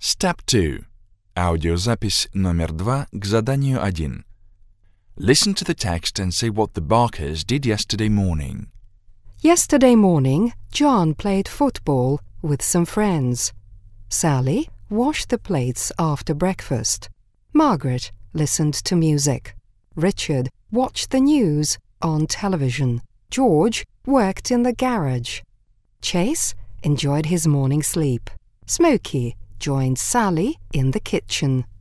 Step 2. Аудиозапись номер 2 к заданию 1. Listen to the text and say what the Barkers did yesterday morning. Yesterday morning, John played football with some friends. Sally washed the plates after breakfast. Margaret listened to music. Richard watched the news on television. George worked in the garage. Chase enjoyed his morning sleep. Smokey joined Sally in the kitchen.